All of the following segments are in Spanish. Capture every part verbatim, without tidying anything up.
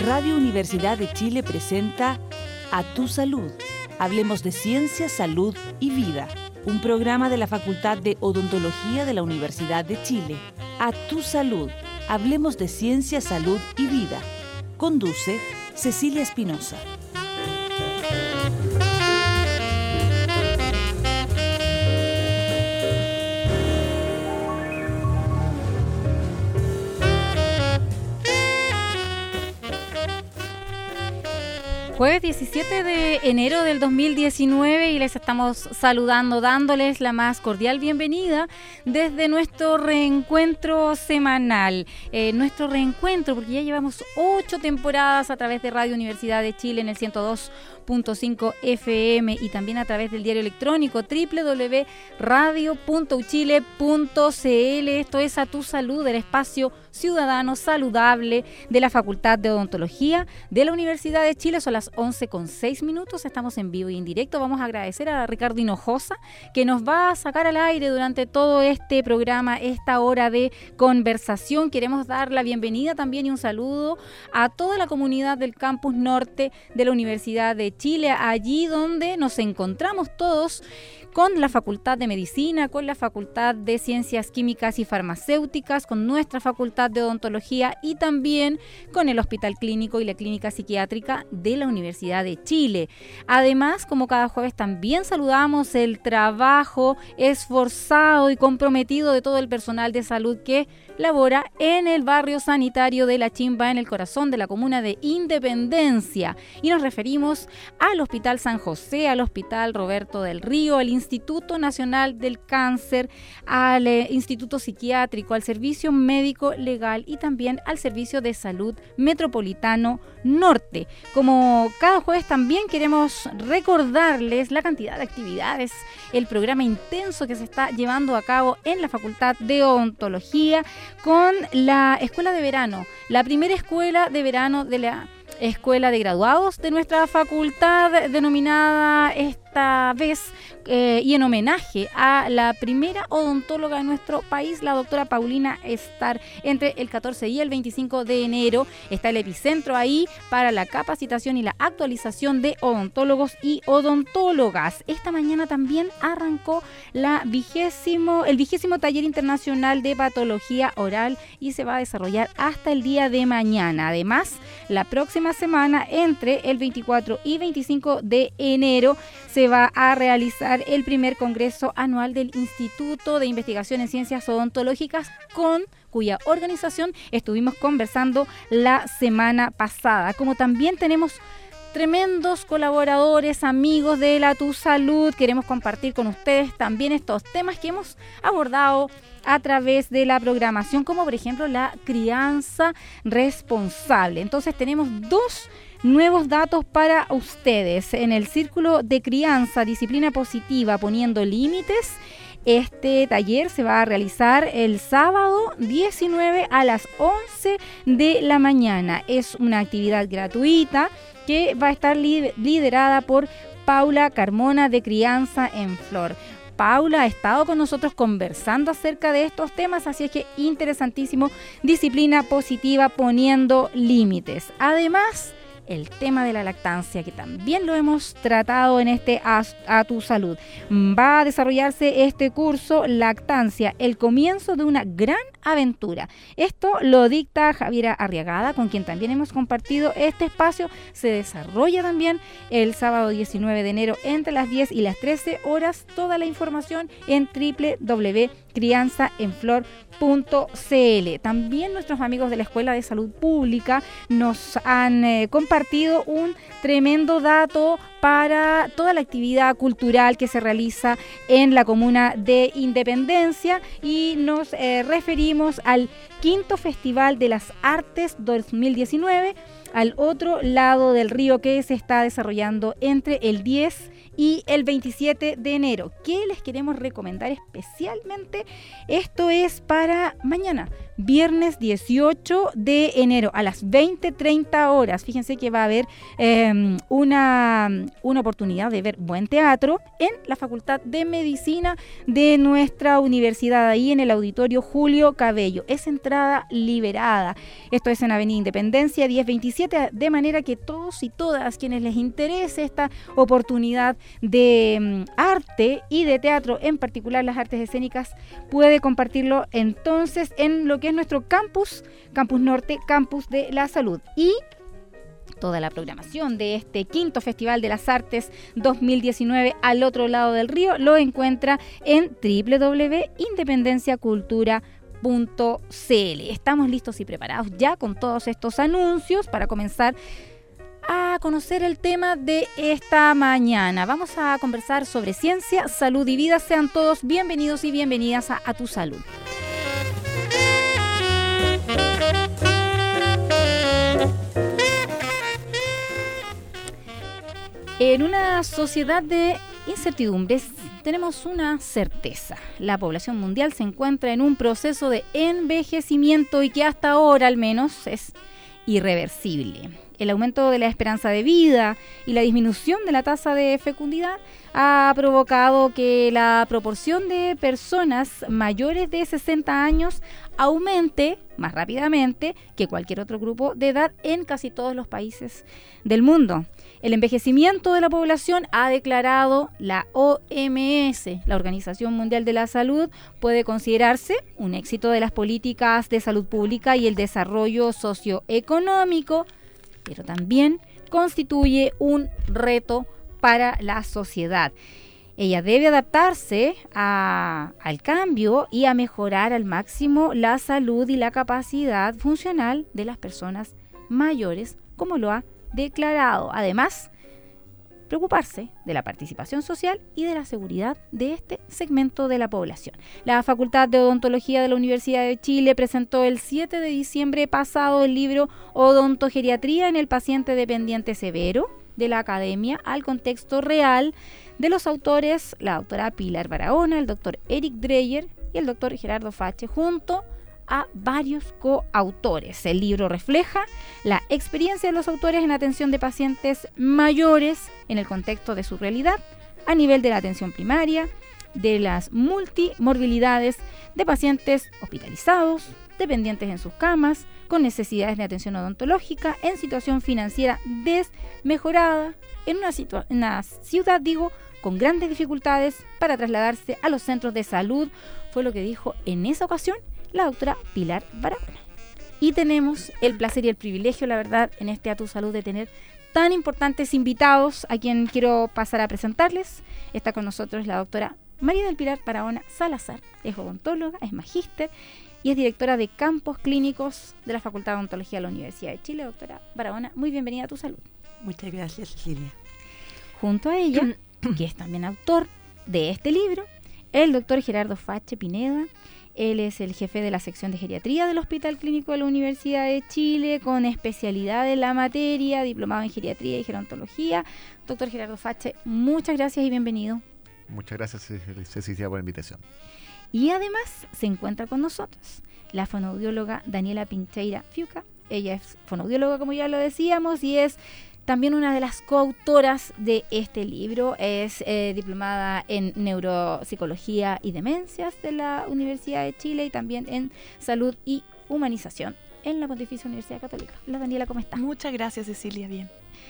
Radio Universidad de Chile presenta A Tu Salud. Hablemos de ciencia, salud y vida. Un programa de la Facultad de Odontología de la Universidad de Chile. A Tu Salud. Hablemos de ciencia, salud y vida. Conduce Cecilia Espinosa. Jueves diecisiete de enero del dos mil diecinueve y les estamos saludando, dándoles la más cordial bienvenida desde nuestro reencuentro semanal. Eh, nuestro reencuentro, porque ya llevamos ocho temporadas a través de Radio Universidad de Chile en el ciento dos punto cinco F M y también a través del diario electrónico doble u doble u doble u punto radio punto u chile punto c l. Esto es A Tu Salud, el espacio ciudadano saludable de la Facultad de Odontología de la Universidad de Chile. Son las once con seis minutos, estamos en vivo y en directo. Vamos a agradecer a Ricardo Hinojosa, que nos va a sacar al aire durante todo este programa, esta hora de conversación. Queremos dar la bienvenida también y un saludo a toda la comunidad del campus norte de la Universidad de Chile, allí donde nos encontramos todos con la Facultad de Medicina, con la Facultad de Ciencias Químicas y Farmacéuticas, con nuestra Facultad de Odontología y también con el Hospital Clínico y la Clínica Psiquiátrica de la Universidad de Chile. Además, como cada jueves, también saludamos el trabajo esforzado y comprometido de todo el personal de salud que labora en el barrio sanitario de La Chimba, en el corazón de la comuna de Independencia. Y nos referimos al Hospital San José, al Hospital Roberto del Río, al Instituto Nacional del Cáncer, al eh, Instituto Psiquiátrico, al Servicio Médico Legal y también al Servicio de Salud Metropolitano Norte. Como cada jueves también queremos recordarles la cantidad de actividades, el programa intenso que se está llevando a cabo en la Facultad de Odontología con la Escuela de Verano, la primera escuela de verano de la Escuela de Graduados de nuestra facultad, denominada esta vez eh, y en homenaje a la primera odontóloga de nuestro país, la doctora Paulina Estar. Entre el catorce y el veinticinco de enero está el epicentro ahí para la capacitación y la actualización de odontólogos y odontólogas. Esta mañana también arrancó la vigésimo, el vigésimo taller internacional de patología oral y se va a desarrollar hasta el día de mañana. Además, la próxima semana, entre el veinticuatro y veinticinco de enero, se va a realizar el primer congreso anual del Instituto de Investigación en Ciencias Odontológicas, con cuya organización estuvimos conversando la semana pasada. Como también tenemos tremendos colaboradores, amigos de la Tu Salud, queremos compartir con ustedes también estos temas que hemos abordado a través de la programación, como por ejemplo la crianza responsable. Entonces tenemos dos nuevos datos para ustedes. En el Círculo de Crianza, Disciplina Positiva, Poniendo Límites, este taller se va a realizar el sábado diecinueve a las once de la mañana. Es una actividad gratuita que va a estar liderada por Paula Carmona, de Crianza en Flor. Paula ha estado con nosotros conversando acerca de estos temas, así es que interesantísimo. Disciplina positiva, poniendo límites. Además, el tema de la lactancia, que también lo hemos tratado en este A, a Tu Salud. Va a desarrollarse este curso, Lactancia, el comienzo de una gran aventura. Esto lo dicta Javiera Arriagada, con quien también hemos compartido este espacio. Se desarrolla también el sábado diecinueve de enero entre las diez y las trece horas. Toda la información en doble u doble u doble u punto crianza en flor punto c l. También nuestros amigos de la Escuela de Salud Pública nos han eh, compartido un tremendo dato para toda la actividad cultural que se realiza en la comuna de Independencia, y nos eh, referimos al quinto Festival de las Artes dos mil diecinueve, al otro lado del río, que se está desarrollando entre el diez y el veintisiete de enero. ¿Qué les queremos recomendar especialmente? Esto es para mañana, viernes dieciocho de enero a las veinte treinta horas. Fíjense que va a haber eh, una, una oportunidad de ver buen teatro en la Facultad de Medicina de nuestra universidad, ahí en el Auditorio Julio Cabello. Es entrada liberada. Esto es en Avenida Independencia diez veintisiete, de manera que todos y todas quienes les interese esta oportunidad de um, arte y de teatro, en particular las artes escénicas, puede compartirlo entonces en lo que es nuestro campus, Campus Norte, Campus de la Salud. Y toda la programación de este quinto Festival de las Artes dos mil diecinueve al otro lado del río lo encuentra en doble u doble u doble u punto independencia cultura punto c l. Estamos listos y preparados ya con todos estos anuncios para comenzar a conocer el tema de esta mañana. Vamos a conversar sobre ciencia, salud y vida. Sean todos bienvenidos y bienvenidas a, a Tu Salud. En una sociedad de incertidumbres tenemos una certeza: la población mundial se encuentra en un proceso de envejecimiento y que hasta ahora al menos es irreversible. El aumento de la esperanza de vida y la disminución de la tasa de fecundidad ha provocado que la proporción de personas mayores de sesenta años aumente más rápidamente que cualquier otro grupo de edad en casi todos los países del mundo. El envejecimiento de la población, ha declarado la O M S, la Organización Mundial de la Salud, puede considerarse un éxito de las políticas de salud pública y el desarrollo socioeconómico, pero también constituye un reto para la sociedad. Ella debe adaptarse a, al cambio y a mejorar al máximo la salud y la capacidad funcional de las personas mayores, como lo ha declarado. Además, preocuparse de la participación social y de la seguridad de este segmento de la población. La Facultad de Odontología de la Universidad de Chile presentó el siete de diciembre pasado el libro Odontogeriatría en el paciente dependiente severo, de la academia al contexto real, de los autores la doctora Pilar Barahona, el doctor Eric Dreyer y el doctor Gerardo Fache, junto a varios coautores. El libro refleja la experiencia de los autores en atención de pacientes mayores en el contexto de su realidad, a nivel de la atención primaria, de las multimorbilidades de pacientes hospitalizados, dependientes en sus camas, con necesidades de atención odontológica, en situación financiera desmejorada, en una, situa- una ciudad, digo, con grandes dificultades para trasladarse a los centros de salud, fue lo que dijo en esa ocasión la doctora Pilar Barahona. Y tenemos el placer y el privilegio, la verdad, en este A Tu Salud, de tener tan importantes invitados a quien quiero pasar a presentarles. Está con nosotros la doctora María del Pilar Barahona Salazar, es odontóloga, es magíster y es directora de campos clínicos de la Facultad de Odontología de la Universidad de Chile. Doctora Barahona, muy bienvenida a Tu Salud. Muchas gracias, Cecilia. Junto a ella, que es también autor de este libro, el doctor Gerardo Fache Pineda. Él es el jefe de la sección de geriatría del Hospital Clínico de la Universidad de Chile, con especialidad en la materia, diplomado en geriatría y gerontología. Doctor Gerardo Fache, muchas gracias y bienvenido. Muchas gracias, Cecilia, por la invitación. Y además se encuentra con nosotros la fonoaudióloga Daniela Pincheira Fiuca. Ella es fonoaudióloga, como ya lo decíamos, y es también una de las coautoras de este libro. Es eh, diplomada en neuropsicología y demencias de la Universidad de Chile y también en salud y humanización en la Pontificia Universidad Católica. Hola, Daniela, ¿cómo estás? Muchas gracias, Cecilia, bien.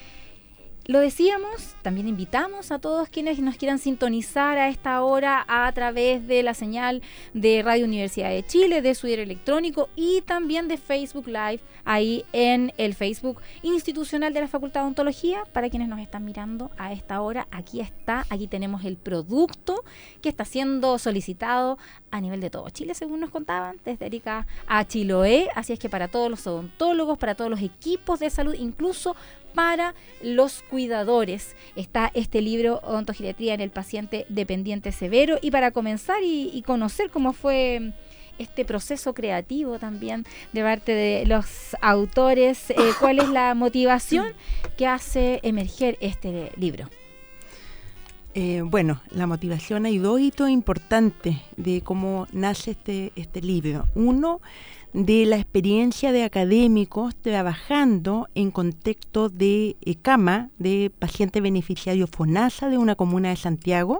Lo decíamos, también invitamos a todos quienes nos quieran sintonizar a esta hora a través de la señal de Radio Universidad de Chile, de su diario electrónico y también de Facebook Live, ahí en el Facebook institucional de la Facultad de Odontología. Para quienes nos están mirando a esta hora, aquí está, aquí tenemos el producto que está siendo solicitado a nivel de todo Chile, según nos contaban, desde Arica a Chiloé. Así es que para todos los odontólogos, para todos los equipos de salud, incluso para los cuidadores, está este libro Odontogeriatría en el paciente dependiente severo. Y para comenzar y, y conocer cómo fue este proceso creativo también de parte de los autores, eh, cuál es la motivación que hace emerger este libro. Eh, bueno, la motivación, hay dos hitos importantes de cómo nace este, este libro. Uno, de la experiencia de académicos trabajando en contexto de eh, cama de paciente beneficiario FONASA de una comuna de Santiago.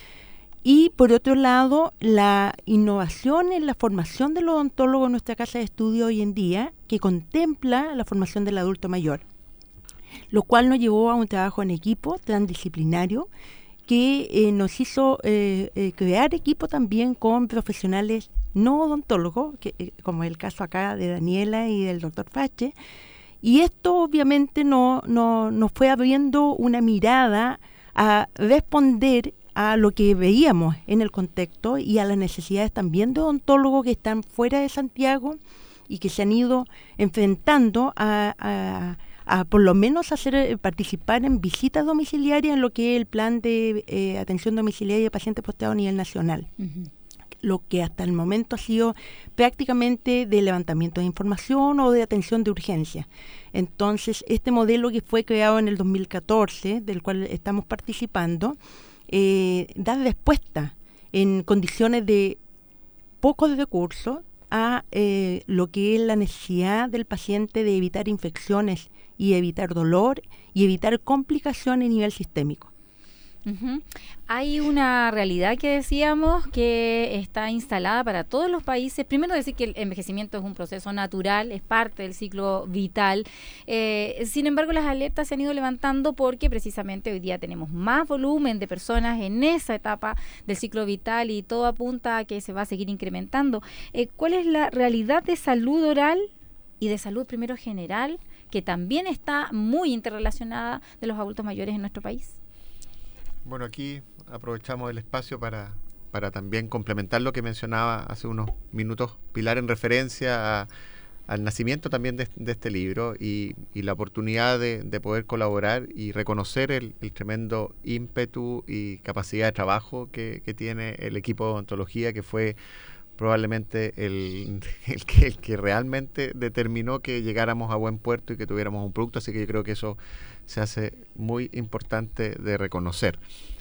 Y por otro lado, la innovación en la formación del odontólogo en nuestra casa de estudio hoy en día, que contempla la formación del adulto mayor, lo cual nos llevó a un trabajo en equipo transdisciplinario que eh, nos hizo eh, eh, crear equipo también con profesionales no odontólogos, que, eh, como es el caso acá de Daniela y del doctor Fache, y esto obviamente no, no, nos fue abriendo una mirada a responder a lo que veíamos en el contexto y a las necesidades también de odontólogos que están fuera de Santiago y que se han ido enfrentando a, a a por lo menos hacer eh, participar en visitas domiciliarias en lo que es el plan de eh, atención domiciliaria de pacientes postrados a nivel nacional. Uh-huh. Lo que hasta el momento ha sido prácticamente de levantamiento de información o de atención de urgencia. Entonces, este modelo que fue creado en el dos mil catorce, del cual estamos participando, eh, da respuesta en condiciones de pocos recursos a eh, lo que es la necesidad del paciente de evitar infecciones y evitar dolor y evitar complicaciones a nivel sistémico. Uh-huh. Hay una realidad que decíamos que está instalada para todos los países. Primero decir que el envejecimiento es un proceso natural, es parte del ciclo vital. Eh, sin embargo, las alertas se han ido levantando porque precisamente hoy día tenemos más volumen de personas en esa etapa del ciclo vital y todo apunta a que se va a seguir incrementando. Eh, ¿Cuál es la realidad de salud oral y de salud primero general, que también está muy interrelacionada de los adultos mayores en nuestro país? Bueno, aquí aprovechamos el espacio para, para también complementar lo que mencionaba hace unos minutos Pilar en referencia a, al nacimiento también de, de este libro y, y la oportunidad de, de poder colaborar y reconocer el, el tremendo ímpetu y capacidad de trabajo que, que tiene el equipo de odontología, que fue probablemente el, el, que, el que realmente determinó que llegáramos a buen puerto y que tuviéramos un producto, así que yo creo que eso se hace muy importante de reconocer.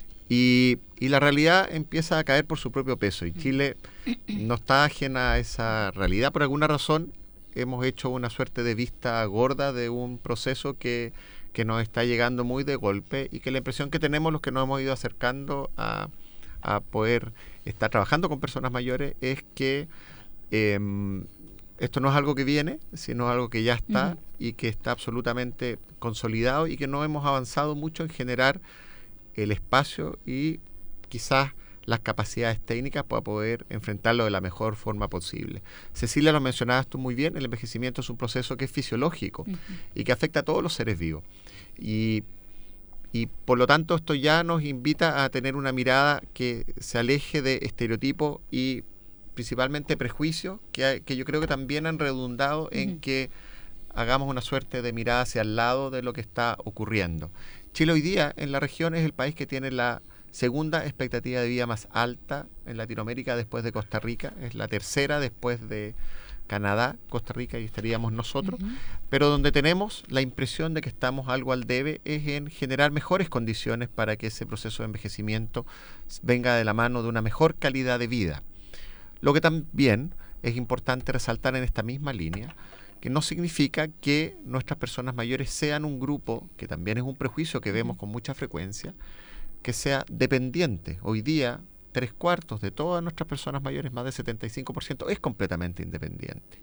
Y, y la realidad empieza a caer por su propio peso, y Chile no está ajena a esa realidad. Por alguna razón hemos hecho una suerte de vista gorda de un proceso que, que nos está llegando muy de golpe, y que la impresión que tenemos los que nos hemos ido acercando a, a poder estar trabajando con personas mayores es que eh, esto no es algo que viene, sino algo que ya está, uh-huh, y que está absolutamente consolidado, y que no hemos avanzado mucho en generar el espacio y quizás las capacidades técnicas para poder enfrentarlo de la mejor forma posible. Cecilia, lo mencionabas tú muy bien, el envejecimiento es un proceso que es fisiológico, uh-huh, y que afecta a todos los seres vivos. Y, y por lo tanto esto ya nos invita a tener una mirada que se aleje de estereotipos y principalmente prejuicios, que, que yo creo que también han redundado, uh-huh, en que hagamos una suerte de mirada hacia el lado de lo que está ocurriendo. Chile hoy día en la región es el país que tiene la segunda expectativa de vida más alta en Latinoamérica después de Costa Rica, es la tercera después de Canadá, Costa Rica, y estaríamos nosotros, uh-huh, pero donde tenemos la impresión de que estamos algo al debe es en generar mejores condiciones para que ese proceso de envejecimiento venga de la mano de una mejor calidad de vida. Lo que también es importante resaltar en esta misma línea, que no significa que nuestras personas mayores sean un grupo, que también es un prejuicio que vemos con mucha frecuencia, que sea dependiente. Hoy día, tres cuartos de todas nuestras personas mayores, más del setenta y cinco por ciento, es completamente independiente.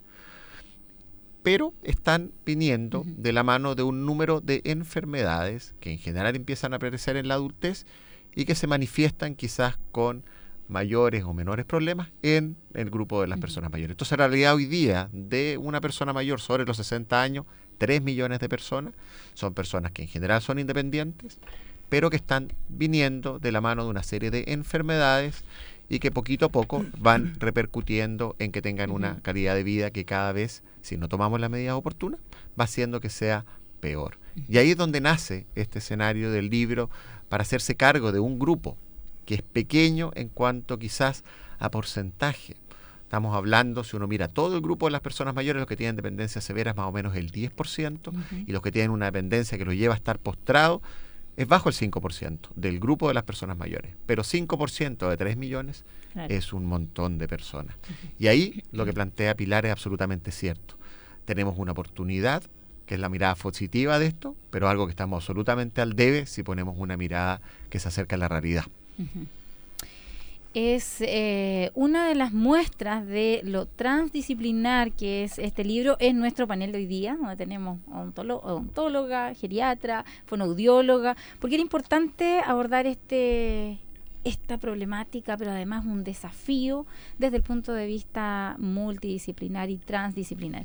Pero están viniendo uh-huh, de la mano de un número de enfermedades que en general empiezan a aparecer en la adultez y que se manifiestan quizás con mayores o menores problemas en el grupo de las uh-huh, personas mayores. Entonces, en realidad, hoy día, de una persona mayor sobre los sesenta años, tres millones de personas son personas que en general son independientes, pero que están viniendo de la mano de una serie de enfermedades y que poquito a poco van repercutiendo en que tengan una calidad de vida que cada vez, si no tomamos las medidas oportunas, va haciendo que sea peor. Y ahí es donde nace este escenario del libro, para hacerse cargo de un grupo que es pequeño en cuanto quizás a porcentaje. Estamos hablando, si uno mira todo el grupo de las personas mayores, los que tienen dependencia severa es más o menos el diez por ciento, uh-huh, y los que tienen una dependencia que los lleva a estar postrados es bajo el cinco por ciento del grupo de las personas mayores, pero cinco por ciento de tres millones claro. es un montón de personas. Uh-huh. Y ahí lo que plantea Pilar es absolutamente cierto. Tenemos una oportunidad, que es la mirada positiva de esto, pero algo que estamos absolutamente al debe si ponemos una mirada que se acerca a la realidad. Uh-huh. Es eh, una de las muestras de lo transdisciplinar que es este libro, es nuestro panel de hoy día, donde tenemos odontolo- odontóloga, geriatra, fonoaudióloga, porque era importante abordar este esta problemática, pero además un desafío desde el punto de vista multidisciplinar y transdisciplinar.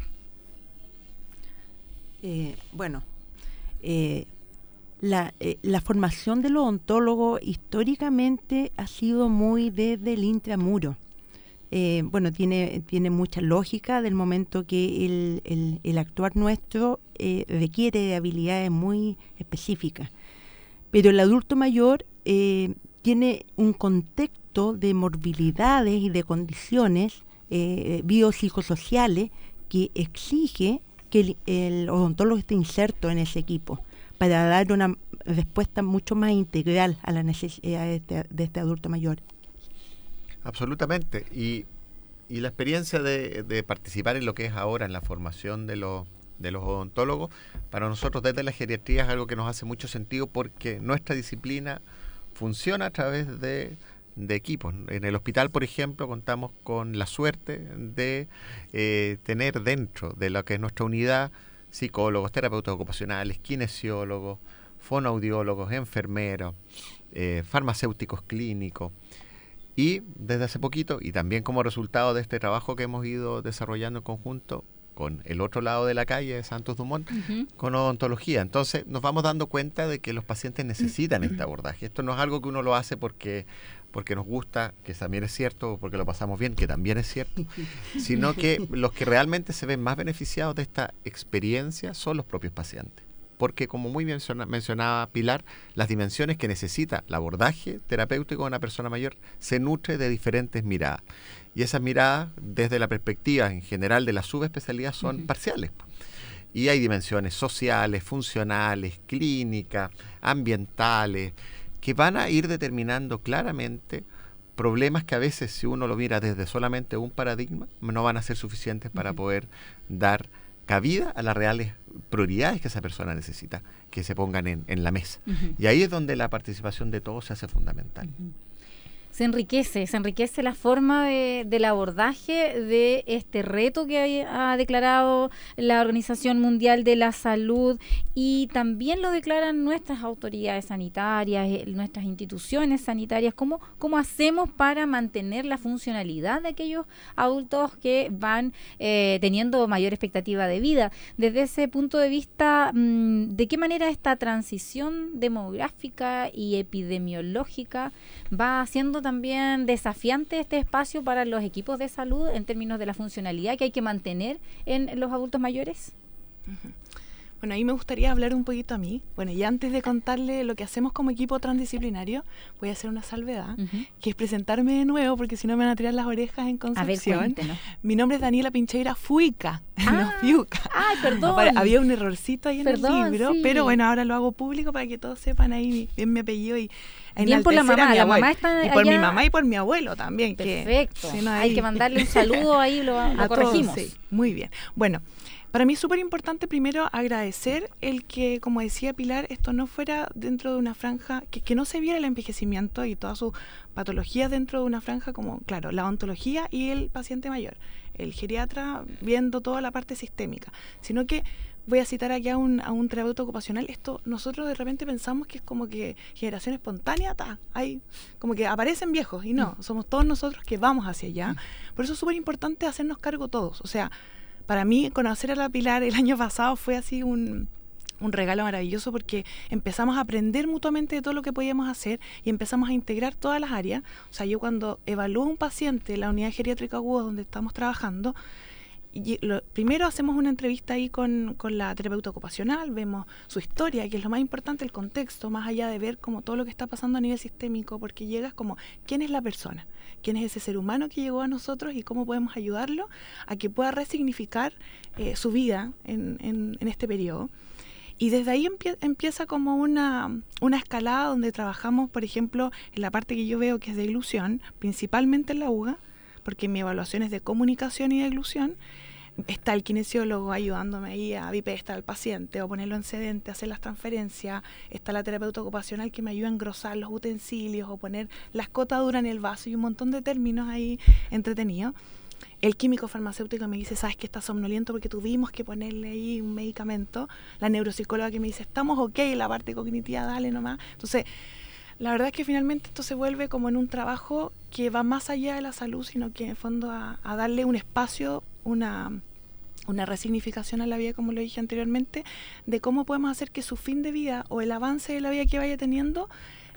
Eh, bueno, eh, La, eh, la formación del odontólogo históricamente ha sido muy desde el intramuro. Eh, bueno, tiene, tiene mucha lógica del momento que el, el, el actuar nuestro eh, requiere de habilidades muy específicas. Pero el adulto mayor eh, tiene un contexto de morbilidades y de condiciones eh, biopsicosociales que exige que el, el odontólogo esté inserto en ese equipo, para dar una respuesta mucho más integral a las necesidades de este, de este adulto mayor. Absolutamente. Y, y la experiencia de, de participar en lo que es ahora en la formación de los, de los odontólogos, para nosotros desde la geriatría es algo que nos hace mucho sentido porque nuestra disciplina funciona a través de, de equipos. En el hospital, por ejemplo, contamos con la suerte de eh, tener dentro de lo que es nuestra unidad psicólogos, terapeutas ocupacionales, kinesiólogos, fonoaudiólogos, enfermeros, eh, farmacéuticos clínicos. Y desde hace poquito, y también como resultado de este trabajo que hemos ido desarrollando en conjunto con el otro lado de la calle de Santos Dumont, uh-huh. con odontología. Entonces nos vamos dando cuenta de que los pacientes necesitan este abordaje. Esto no es algo que uno lo hace porque, porque nos gusta, que también es cierto, o porque lo pasamos bien, que también es cierto, sino que los que realmente se ven más beneficiados de esta experiencia son los propios pacientes. Porque como muy bien menciona, mencionaba Pilar, las dimensiones que necesita el abordaje terapéutico de una persona mayor se nutre de diferentes miradas. Y esas miradas, desde la perspectiva en general de la subespecialidad, son uh-huh. parciales. Y hay dimensiones sociales, funcionales, clínicas, ambientales, que van a ir determinando claramente problemas que a veces, si uno lo mira desde solamente un paradigma, no van a ser suficientes para uh-huh. poder dar cabida a las reales prioridades que esa persona necesita que se pongan en, en la mesa. Uh-huh. Y ahí es donde la participación de todos se hace fundamental. Uh-huh. Se enriquece, se enriquece la forma de, del abordaje de este reto que hay, ha declarado la Organización Mundial de la Salud, y también lo declaran nuestras autoridades sanitarias, eh, nuestras instituciones sanitarias. ¿Cómo, cómo hacemos para mantener la funcionalidad de aquellos adultos que van eh, teniendo mayor expectativa de vida? Desde ese punto de vista, mmm, ¿de qué manera esta transición demográfica y epidemiológica va haciendo también desafiante este espacio para los equipos de salud en términos de la funcionalidad que hay que mantener en los adultos mayores? Uh-huh. Bueno, ahí me gustaría hablar un poquito a mí. Bueno, y antes de contarle lo que hacemos como equipo transdisciplinario, voy a hacer una salvedad, uh-huh. que es presentarme de nuevo, porque si no me van a tirar las orejas en Concepción. A ver, cuéntenos. Mi nombre es Daniela Pincheira Fuica, ah, no Fiuca. Ay, perdón. Para, había un errorcito ahí en perdón, el libro, sí. pero bueno, ahora lo hago público para que todos sepan ahí bien mi apellido y bien por la mamá, la mamá está y por allá. Mi mamá y por mi abuelo también. Perfecto. Que, si no, hay que mandarle un saludo ahí, lo, lo a corregimos. Todos, sí. Muy bien. Bueno, para mí es súper importante primero agradecer el que, como decía Pilar, esto no fuera dentro de una franja, que, que no se viera el envejecimiento y todas sus patologías dentro de una franja como, claro, la odontología y el paciente mayor, el geriatra viendo toda la parte sistémica, sino que voy a citar aquí a un, a un terapeuta ocupacional. Esto nosotros de repente pensamos que es como que generación espontánea, ta, hay como que aparecen viejos, y no, somos todos nosotros que vamos hacia allá. Por eso es súper importante hacernos cargo todos. O sea, para mí conocer a la Pilar el año pasado fue así un, un regalo maravilloso, porque empezamos a aprender mutuamente de todo lo que podíamos hacer y empezamos a integrar todas las áreas. O sea, yo cuando evalúo a un paciente en la unidad geriátrica aguda donde estamos trabajando, y lo, primero hacemos una entrevista ahí con, con la terapeuta ocupacional, vemos su historia, que es lo más importante, el contexto, más allá de ver como todo lo que está pasando a nivel sistémico, porque llegas como, ¿quién es la persona? ¿Quién es ese ser humano que llegó a nosotros y cómo podemos ayudarlo a que pueda resignificar eh, su vida en, en, en este periodo? Y desde ahí empie- empieza como una, una escalada donde trabajamos, por ejemplo, en la parte que yo veo que es de ilusión, principalmente en la U G A, porque mi evaluación es de comunicación y de ilusión. Está el kinesiólogo ayudándome ahí a bipestar al paciente o ponerlo en sedente, hacer las transferencias. Está la terapeuta ocupacional que me ayuda a engrosar los utensilios o poner la escotadura en el vaso y un montón de términos ahí entretenidos. El químico farmacéutico me dice, sabes que estás somnoliento porque tuvimos que ponerle ahí un medicamento. La neuropsicóloga que me dice, estamos ok, la parte cognitiva, dale nomás. Entonces, la verdad es que finalmente esto se vuelve como en un trabajo que va más allá de la salud, sino que en el fondo a, a darle un espacio, una, una resignificación a la vida, como lo dije anteriormente, de cómo podemos hacer que su fin de vida o el avance de la vida que vaya teniendo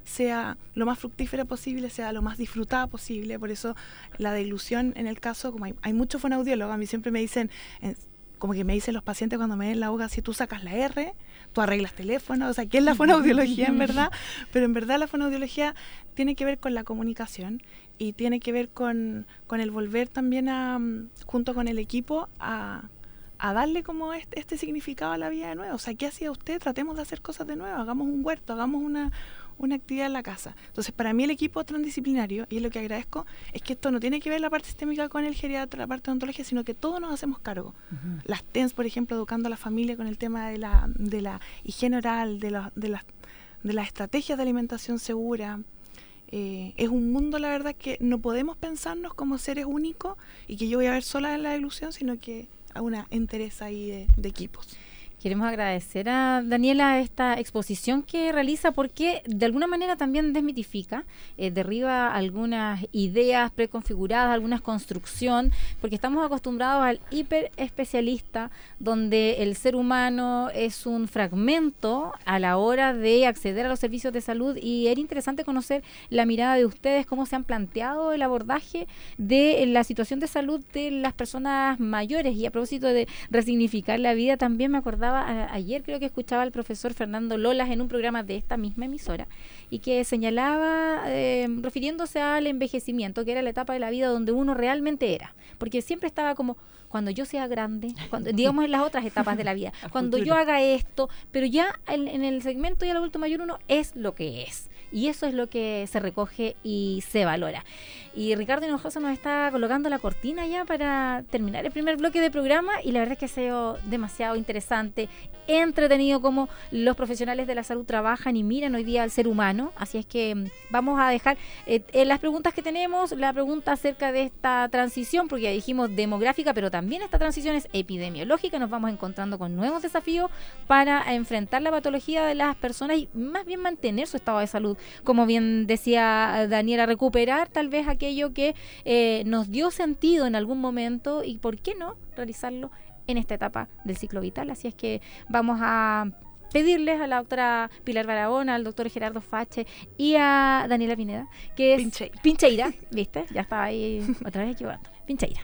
sea lo más fructífera posible, sea lo más disfrutada posible. Por eso la deglución, en el caso, como hay, hay muchos fonoaudiólogos, a mí siempre me dicen, eh, como que me dicen los pacientes cuando me ven la U G A, si tú sacas la R, tú arreglas teléfono, o sea, ¿qué es la fonoaudiología en verdad? Pero en verdad la fonoaudiología tiene que ver con la comunicación y tiene que ver con, con el volver también a, junto con el equipo, a, a darle como este, este significado a la vida de nuevo. O sea, ¿qué hacía usted? Tratemos de hacer cosas de nuevo, hagamos un huerto, hagamos una, una actividad en la casa. Entonces, para mí el equipo transdisciplinario, y es lo que agradezco, es que esto no tiene que ver la parte sistémica con el geriatra, la parte de odontología, sino que todos nos hacemos cargo. Uh-huh. Las T E N S, por ejemplo, educando a la familia con el tema de la, de la higiene oral, de, la, de, las, de las estrategias de alimentación segura. Eh, es un mundo, la verdad, que no podemos pensarnos como seres únicos y que yo voy a ver sola en la ilusión, sino que a una entereza ahí de, de equipos. Queremos agradecer a Daniela esta exposición que realiza porque de alguna manera también desmitifica, eh, derriba algunas ideas preconfiguradas, algunas construcción, porque estamos acostumbrados al hiperespecialista, donde el ser humano es un fragmento a la hora de acceder a los servicios de salud, y era interesante conocer la mirada de ustedes, cómo se han planteado el abordaje de la situación de salud de las personas mayores. Y a propósito de resignificar la vida, también me acordaba ayer, creo que escuchaba al profesor Fernando Lolas en un programa de esta misma emisora, y que señalaba, eh, refiriéndose al envejecimiento, que era la etapa de la vida donde uno realmente era, porque siempre estaba como, cuando yo sea grande, cuando, digamos en las otras etapas de la vida, cuando yo haga esto, pero ya en, en el segmento y el adulto mayor uno es lo que es. Y eso es lo que se recoge y se valora. Y Ricardo Hinojosa nos está colocando la cortina ya para terminar el primer bloque de programa, y la verdad es que ha sido demasiado interesante, entretenido como los profesionales de la salud trabajan y miran hoy día al ser humano. Así es que vamos a dejar eh, eh, las preguntas que tenemos, la pregunta acerca de esta transición, porque ya dijimos demográfica, pero también esta transición es epidemiológica. Nos vamos encontrando con nuevos desafíos para enfrentar la patología de las personas y más bien mantener su estado de salud. Como bien decía Daniela, recuperar tal vez aquello que eh, nos dio sentido en algún momento, y por qué no realizarlo en esta etapa del ciclo vital. Así es que vamos a pedirles a la doctora Pilar Barahona, al doctor Gerardo Fache y a Daniela Pineda, que es Pincheira, Pincheira, ¿viste? Ya estaba ahí otra vez equivocando. Pincheira.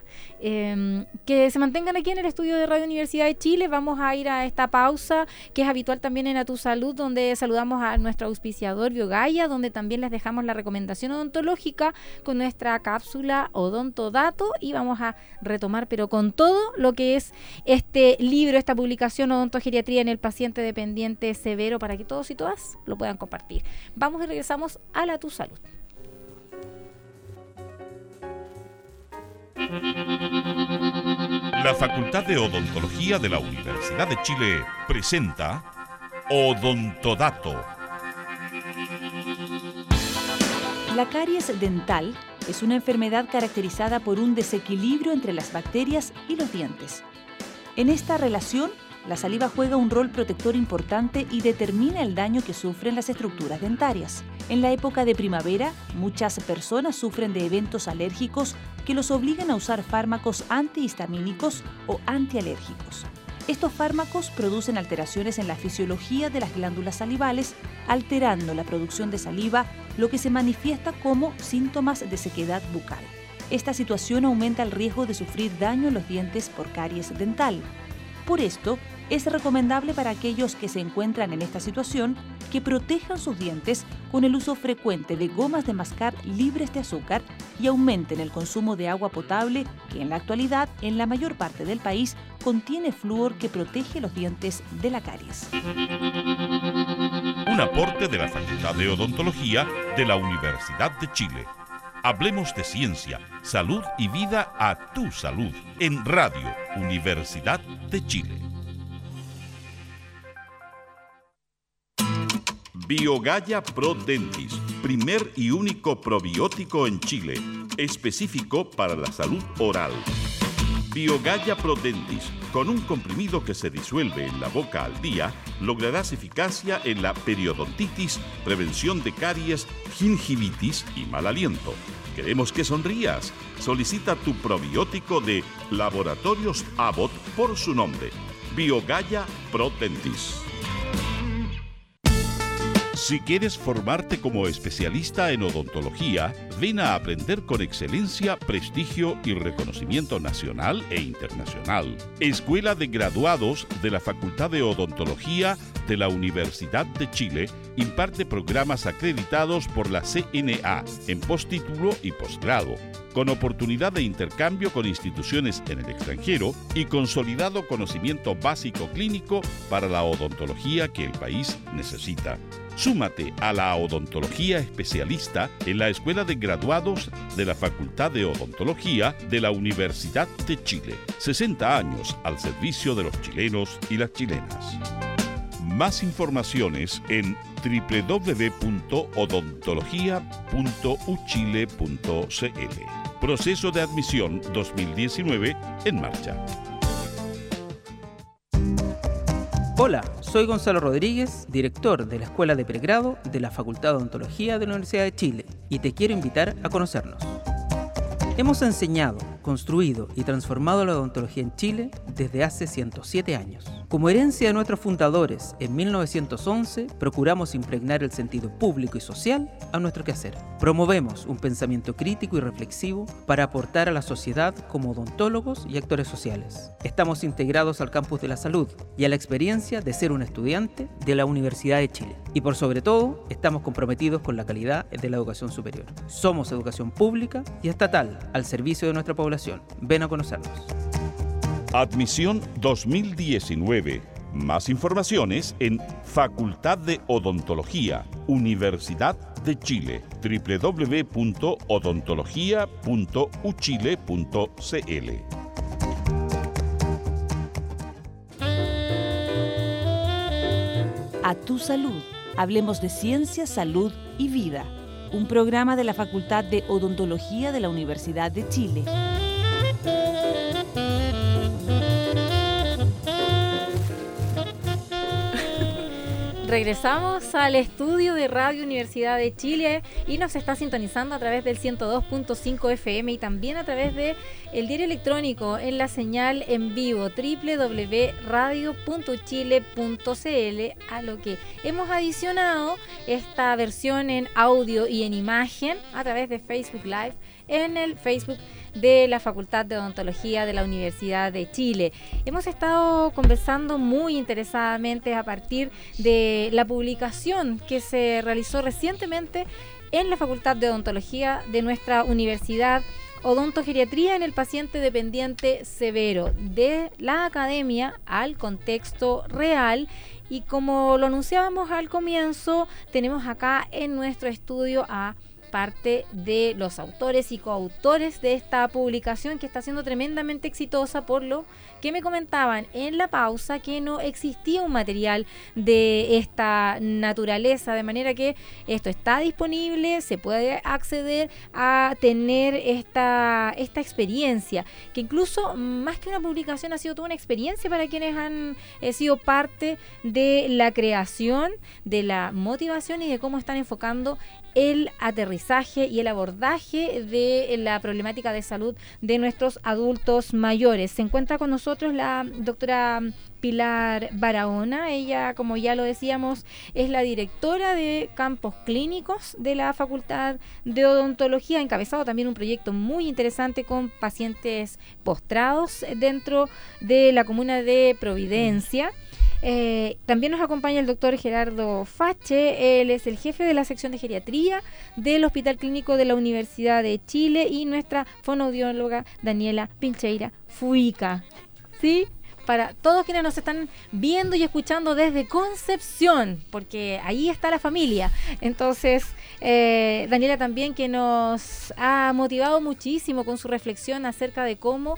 Eh, que se mantengan aquí en el estudio de Radio Universidad de Chile. Vamos a ir a esta pausa que es habitual también en A Tu Salud, donde saludamos a nuestro auspiciador BioGaia, donde también les dejamos la recomendación odontológica con nuestra cápsula Odontodato, y vamos a retomar, pero con todo lo que es este libro, esta publicación Odontogeriatría en el paciente dependiente severo, para que todos y todas lo puedan compartir. Vamos y regresamos a la Tu Salud. La Facultad de Odontología de la Universidad de Chile presenta Odontodato. La caries dental es una enfermedad caracterizada por un desequilibrio entre las bacterias y los dientes. En esta relación, la saliva juega un rol protector importante y determina el daño que sufren las estructuras dentarias. En la época de primavera, muchas personas sufren de eventos alérgicos que los obligan a usar fármacos antihistamínicos o antialérgicos. Estos fármacos producen alteraciones en la fisiología de las glándulas salivales, alterando la producción de saliva, lo que se manifiesta como síntomas de sequedad bucal. Esta situación aumenta el riesgo de sufrir daño en los dientes por caries dental. Por esto, es recomendable para aquellos que se encuentran en esta situación que protejan sus dientes con el uso frecuente de gomas de mascar libres de azúcar y aumenten el consumo de agua potable, que en la actualidad, en la mayor parte del país, contiene flúor que protege los dientes de la caries. Un aporte de la Facultad de Odontología de la Universidad de Chile. Hablemos de ciencia, salud y vida a tu salud en Radio Universidad de Chile. BioGaia Pro Dentis, primer y único probiótico en Chile, específico para la salud oral. BioGaia Pro Dentis, con un comprimido que se disuelve en la boca al día, lograrás eficacia en la periodontitis, prevención de caries, gingivitis y mal aliento. Queremos que sonrías. Solicita tu probiótico de Laboratorios Abbott por su nombre, BioGaia Pro Dentis. Si quieres formarte como especialista en odontología, ven a aprender con excelencia, prestigio y reconocimiento nacional e internacional. Escuela de Graduados de la Facultad de Odontología de la Universidad de Chile imparte programas acreditados por la C N A en postítulo y posgrado, con oportunidad de intercambio con instituciones en el extranjero y consolidado conocimiento básico clínico para la odontología que el país necesita. Súmate a la odontología especialista en la Escuela de Graduados de la Facultad de Odontología de la Universidad de Chile. sesenta años al servicio de los chilenos y las chilenas. Más informaciones en doble u doble u doble u punto odontología punto u chile punto c l. Proceso de admisión dos mil diecinueve en marcha. Hola, soy Gonzalo Rodríguez, director de la Escuela de Pregrado de la Facultad de Odontología de la Universidad de Chile, y te quiero invitar a conocernos. Hemos enseñado, construido y transformado la odontología en Chile desde hace ciento siete años. Como herencia de nuestros fundadores, en mil novecientos once procuramos impregnar el sentido público y social a nuestro quehacer. Promovemos un pensamiento crítico y reflexivo para aportar a la sociedad como odontólogos y actores sociales. Estamos integrados al campus de la salud y a la experiencia de ser un estudiante de la Universidad de Chile. Y por sobre todo, estamos comprometidos con la calidad de la educación superior. Somos educación pública y estatal al servicio de nuestra población. Ven a conocernos. Admisión dos mil diecinueve. Más informaciones en Facultad de Odontología, Universidad de Chile, doble u doble u doble u punto odontología punto u chile punto c l. A tu salud. Hablemos de ciencia, salud y vida. Un programa de la Facultad de Odontología de la Universidad de Chile. Regresamos al estudio de Radio Universidad de Chile y nos está sintonizando a través del ciento dos punto cinco F M y también a través de el diario electrónico en la señal en vivo doble u doble u doble u punto radio punto chile punto c l, a lo que hemos adicionado esta versión en audio y en imagen a través de Facebook Live en el Facebook de la Facultad de Odontología de la Universidad de Chile. Hemos estado conversando muy interesadamente a partir de la publicación que se realizó recientemente en la Facultad de Odontología de nuestra universidad, Odontogeriatría en el paciente dependiente severo, de la academia al contexto real. Y como lo anunciábamos al comienzo, tenemos acá en nuestro estudio a parte de los autores y coautores de esta publicación, que está siendo tremendamente exitosa, por lo que me comentaban en la pausa que no existía un material de esta naturaleza, de manera que esto está disponible, se puede acceder a tener esta, esta experiencia, que incluso más que una publicación ha sido toda una experiencia para quienes han eh, sido parte de la creación, de la motivación y de cómo están enfocando el aterrizaje y el abordaje de la problemática de salud de nuestros adultos mayores. Se encuentra con nosotros la doctora Pilar Barahona. Ella, como ya lo decíamos, es la directora de campos clínicos de la Facultad de Odontología. Ha encabezado también un proyecto muy interesante con pacientes postrados dentro de la comuna de Providencia. Eh, también nos acompaña el doctor Gerardo Fache, él es el jefe de la sección de geriatría del Hospital Clínico de la Universidad de Chile, y nuestra fonoaudióloga Daniela Pincheira Fuica. ¿Sí? Para todos quienes nos están viendo y escuchando desde Concepción, porque ahí está la familia. Entonces, eh, Daniela también, que nos ha motivado muchísimo con su reflexión acerca de cómo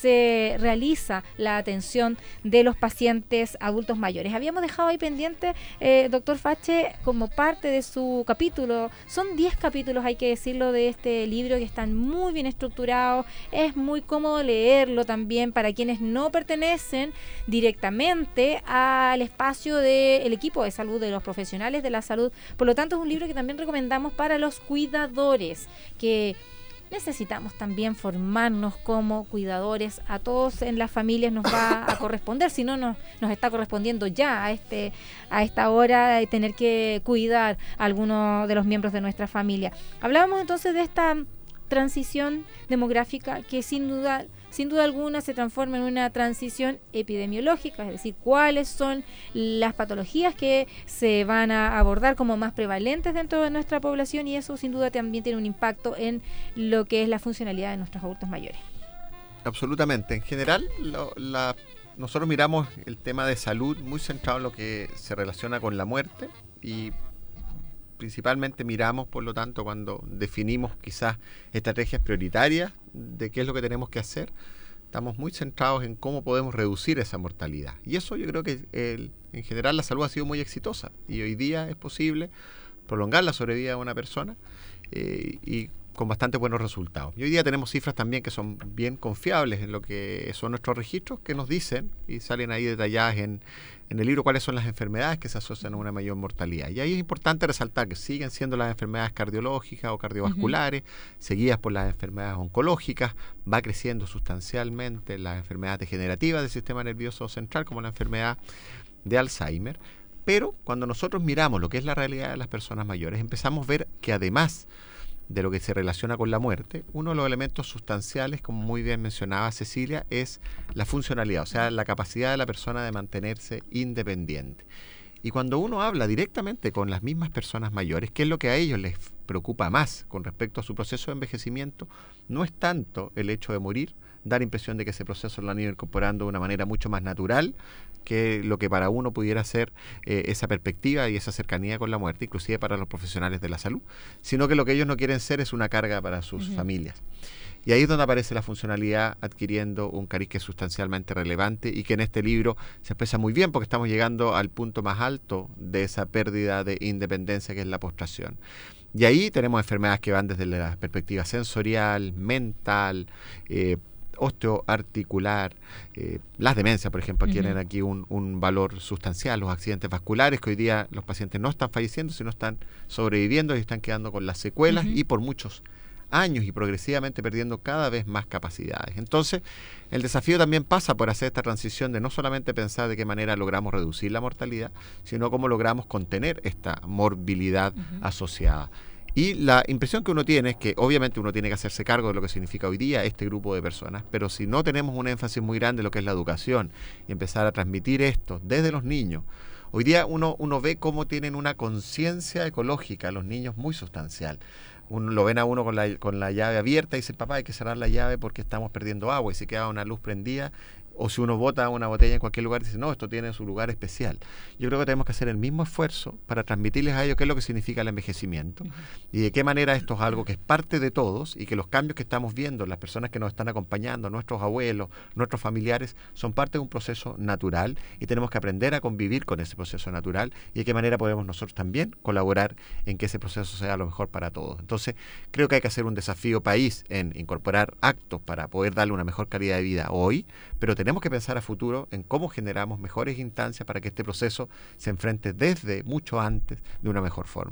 se realiza la atención de los pacientes adultos mayores. Habíamos dejado ahí pendiente, eh, doctor Fache, como parte de su capítulo, son diez capítulos, hay que decirlo, de este libro, que están muy bien estructurados, es muy cómodo leerlo también para quienes no pertenecen directamente al espacio del equipo de salud, de los profesionales de la salud. Por lo tanto, es un libro que también recomendamos para los cuidadores, que necesitamos también formarnos como cuidadores. A todos en las familias nos va a corresponder, si no nos, nos está correspondiendo ya a este a esta hora de tener que cuidar a alguno de los miembros de nuestra familia. Hablábamos entonces de esta transición demográfica que sin duda sin duda alguna se transforma en una transición epidemiológica, es decir, cuáles son las patologías que se van a abordar como más prevalentes dentro de nuestra población, y eso sin duda también tiene un impacto en lo que es la funcionalidad de nuestros adultos mayores. Absolutamente. En general, lo, la, nosotros miramos el tema de salud muy centrado en lo que se relaciona con la muerte, y principalmente miramos, por lo tanto, cuando definimos quizás estrategias prioritarias de qué es lo que tenemos que hacer, estamos muy centrados en cómo podemos reducir esa mortalidad. Y eso yo creo que el, en general la salud ha sido muy exitosa, y hoy día es posible prolongar la sobrevida de una persona eh, y con bastante buenos resultados. Y hoy día tenemos cifras también que son bien confiables en lo que son nuestros registros, que nos dicen, y salen ahí detalladas en, en el libro, cuáles son las enfermedades que se asocian a una mayor mortalidad. Y ahí es importante resaltar que siguen siendo las enfermedades cardiológicas o cardiovasculares, uh-huh. seguidas por las enfermedades oncológicas, va creciendo sustancialmente las enfermedades degenerativas del sistema nervioso central, como la enfermedad de Alzheimer. Pero cuando nosotros miramos lo que es la realidad de las personas mayores, empezamos a ver que además de lo que se relaciona con la muerte, uno de los elementos sustanciales, como muy bien mencionaba Cecilia, es la funcionalidad, o sea, la capacidad de la persona de mantenerse independiente. Y cuando uno habla directamente con las mismas personas mayores, ¿qué es lo que a ellos les preocupa más con respecto a su proceso de envejecimiento? No es tanto el hecho de morir, da la impresión de que ese proceso lo han ido incorporando de una manera mucho más natural que lo que para uno pudiera ser eh, esa perspectiva y esa cercanía con la muerte, inclusive para los profesionales de la salud, sino que lo que ellos no quieren ser es una carga para sus uh-huh. familias. Y ahí es donde aparece la funcionalidad adquiriendo un cariz que es sustancialmente relevante, y que en este libro se expresa muy bien, porque estamos llegando al punto más alto de esa pérdida de independencia que es la postración. Y ahí tenemos enfermedades que van desde la perspectiva sensorial, mental, eh, osteoarticular, eh, las demencias, por ejemplo, uh-huh. tienen aquí un, un valor sustancial, los accidentes vasculares, que hoy día los pacientes no están falleciendo, sino están sobreviviendo y están quedando con las secuelas uh-huh. y por muchos años y progresivamente perdiendo cada vez más capacidades. Entonces, el desafío también pasa por hacer esta transición de no solamente pensar de qué manera logramos reducir la mortalidad, sino cómo logramos contener esta morbilidad uh-huh. asociada. Y la impresión que uno tiene es que obviamente uno tiene que hacerse cargo de lo que significa hoy día este grupo de personas, pero si no tenemos un énfasis muy grande en lo que es la educación y empezar a transmitir esto desde los niños, hoy día uno, uno ve cómo tienen una conciencia ecológica los niños muy sustancial. Uno, lo ven a uno con la, con la llave abierta y dice, papá, hay que cerrar la llave porque estamos perdiendo agua, y se queda una luz prendida. O si uno bota una botella en cualquier lugar y dice, no, esto tiene su lugar especial. Yo creo que tenemos que hacer el mismo esfuerzo para transmitirles a ellos qué es lo que significa el envejecimiento uh-huh. y de qué manera esto es algo que es parte de todos, y que los cambios que estamos viendo, las personas que nos están acompañando, nuestros abuelos, nuestros familiares, son parte de un proceso natural, y tenemos que aprender a convivir con ese proceso natural, y de qué manera podemos nosotros también colaborar en que ese proceso sea lo mejor para todos. Entonces, creo que hay que hacer un desafío país en incorporar actos para poder darle una mejor calidad de vida hoy, pero tenemos que pensar a futuro en cómo generamos mejores instancias para que este proceso se enfrente desde mucho antes de una mejor forma.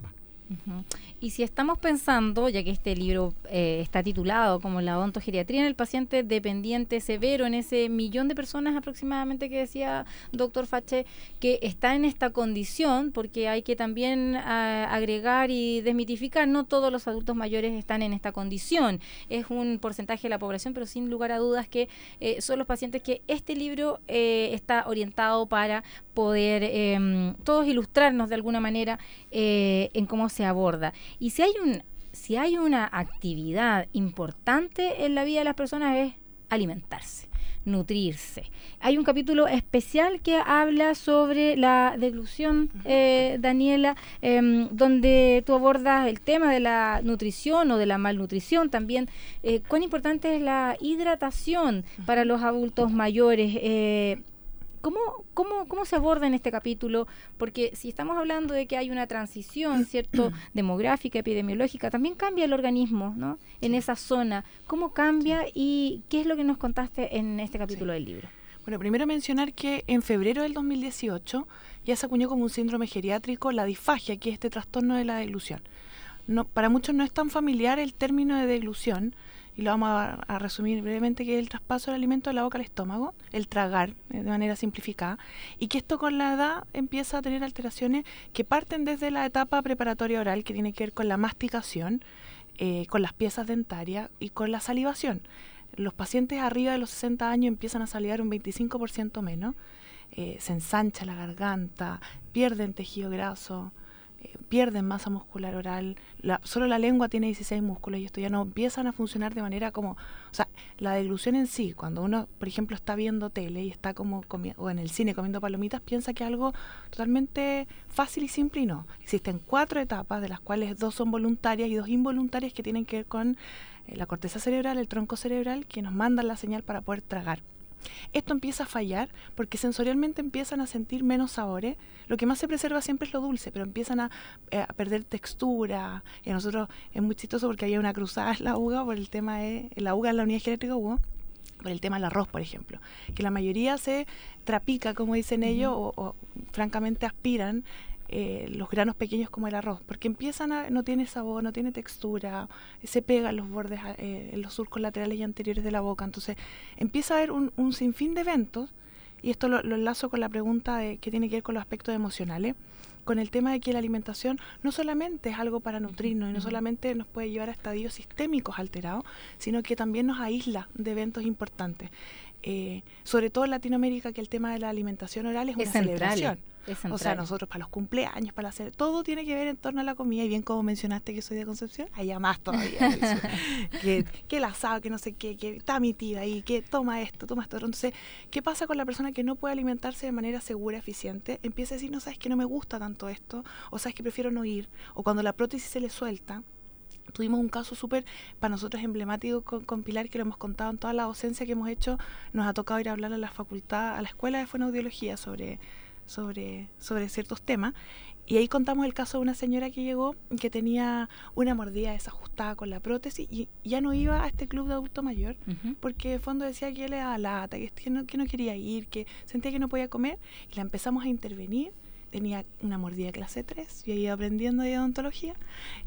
Uh-huh. Y si estamos pensando, ya que este libro eh, está titulado como la odontogeriatría en el paciente dependiente severo, en ese millón de personas aproximadamente que decía doctor Fache, que está en esta condición, porque hay que también a, agregar y desmitificar, no todos los adultos mayores están en esta condición, es un porcentaje de la población, pero sin lugar a dudas que eh, son los pacientes que este libro eh, está orientado para poder eh, todos ilustrarnos de alguna manera eh, en cómo se aborda. Y si hay un si hay una actividad importante en la vida de las personas es alimentarse, nutrirse. Hay un capítulo especial que habla sobre la deglución, eh, Daniela, eh, donde tú abordas el tema de la nutrición o de la malnutrición también. Eh, ¿Cuán importante es la hidratación para los adultos mayores? Eh, ¿Cómo, cómo, ¿Cómo se aborda en este capítulo? Porque si estamos hablando de que hay una transición, ¿cierto?, demográfica, epidemiológica, también cambia el organismo, ¿no?, en esa zona. ¿Cómo cambia y qué es lo que nos contaste en este capítulo sí. del libro? Bueno, primero mencionar que en febrero del dos mil dieciocho ya se acuñó como un síndrome geriátrico la disfagia, que es este trastorno de la deglución. No, para muchos no es tan familiar el término de deglución, y lo vamos a, a resumir brevemente, que es el traspaso del alimento de la boca al estómago, el tragar de manera simplificada, y que esto con la edad empieza a tener alteraciones que parten desde la etapa preparatoria oral, que tiene que ver con la masticación, eh, con las piezas dentarias y con la salivación. Los pacientes arriba de los sesenta años empiezan a salivar un veinticinco por ciento menos, eh, se ensancha la garganta, pierden tejido graso, pierden masa muscular oral, la, solo la lengua tiene dieciséis músculos y esto ya no empiezan a funcionar de manera como, o sea, la deglución en sí, cuando uno, por ejemplo, está viendo tele y está como comi- o en el cine comiendo palomitas, piensa que es algo totalmente fácil y simple, y no. Existen cuatro etapas, de las cuales dos son voluntarias y dos involuntarias, que tienen que ver con eh, la corteza cerebral, el tronco cerebral, que nos mandan la señal para poder tragar. Esto empieza a fallar porque sensorialmente empiezan a sentir menos sabores. Lo que más se preserva siempre es lo dulce, pero empiezan a, eh, a perder textura. Y a nosotros es muy chistoso porque había una cruzada en la U G A por el tema de... La U G A es la unidad geriátrica U G A, por el tema del arroz, por ejemplo. Que la mayoría se trapica, como dicen uh-huh. ellos, o, o francamente aspiran Eh, los granos pequeños como el arroz, porque empiezan a, no tiene sabor, no tiene textura, se pegan los bordes, eh, en los surcos laterales y anteriores de la boca. Entonces empieza a haber un, un sinfín de eventos, y esto lo, lo enlazo con la pregunta de, que tiene que ver con los aspectos emocionales, con el tema de que la alimentación no solamente es algo para nutrirnos, y no solamente nos puede llevar a estadios sistémicos alterados, sino que también nos aísla de eventos importantes. Eh, sobre todo en Latinoamérica, que el tema de la alimentación oral es, es una central. celebración. O sea, nosotros para los cumpleaños, para hacer, todo tiene que ver en torno a la comida, y bien como mencionaste que soy de Concepción, allá más todavía. que, que el asado, que no sé qué, que está mi tía ahí, que toma esto, toma esto. Entonces, ¿qué pasa con la persona que no puede alimentarse de manera segura, eficiente? Empieza a decir, no, sabes que no me gusta tanto esto, o sabes que prefiero no ir, o cuando la prótesis se le suelta. Tuvimos un caso súper, para nosotros emblemático con, con Pilar, que lo hemos contado en toda la docencia que hemos hecho. Nos ha tocado ir a hablar a la facultad, a la escuela de fonoaudiología sobre... sobre sobre ciertos temas, y ahí contamos el caso de una señora que llegó que tenía una mordida desajustada con la prótesis y ya no iba a este club de adulto mayor uh-huh. porque de fondo decía que le daba lata, que no, que no quería ir, que sentía que no podía comer, y la empezamos a intervenir. Tenía una mordida clase tres, yo iba aprendiendo de odontología,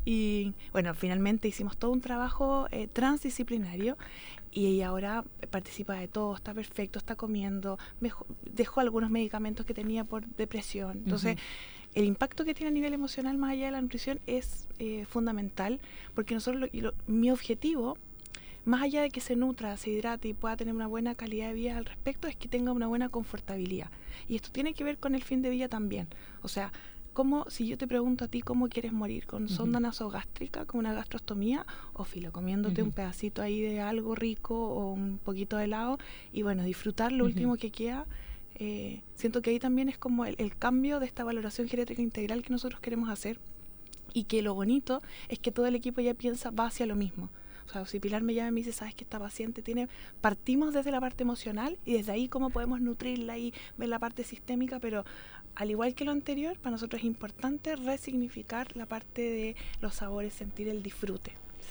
y bueno, finalmente hicimos todo un trabajo eh, transdisciplinario, y ella ahora participa de todo, está perfecto, está comiendo, mejor, dejó algunos medicamentos que tenía por depresión. Entonces, uh-huh. el impacto que tiene a nivel emocional más allá de la nutrición es eh, fundamental, porque nosotros, lo, lo, mi objetivo, más allá de que se nutra, se hidrate y pueda tener una buena calidad de vida al respecto, es que tenga una buena confortabilidad. Y esto tiene que ver con el fin de vida también. O sea, ¿cómo, si yo te pregunto a ti cómo quieres morir? ¿Con uh-huh. sonda nasogástrica, con una gastrostomía, o filo, comiéndote uh-huh. un pedacito ahí de algo rico o un poquito de helado y bueno, disfrutar lo uh-huh. último que queda? Eh, siento que ahí también es como el, el cambio de esta valoración geriátrica integral que nosotros queremos hacer, y que lo bonito es que todo el equipo ya piensa, va hacia lo mismo. O sea, si Pilar me llama y me dice, sabes que esta paciente tiene, partimos desde la parte emocional y desde ahí cómo podemos nutrirla y ver la parte sistémica, pero al igual que lo anterior, para nosotros es importante resignificar la parte de los sabores, sentir el disfrute.